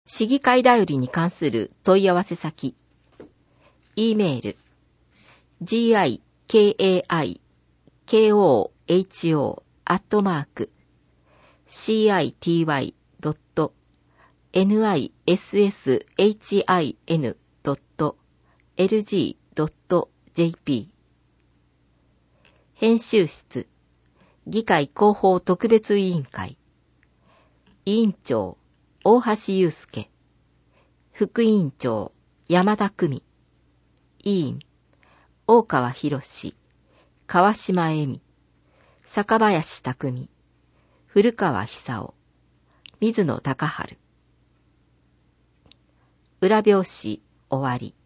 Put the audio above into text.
市議会だよりに関する問い合わせ先。E メール gikayi.city.nisshin.lg.jp 編集室議会広報特別委員会委員長大橋祐介副委員長山田久美委員大川博士川島恵美坂林匠古川久夫水野隆春裏表紙終わり。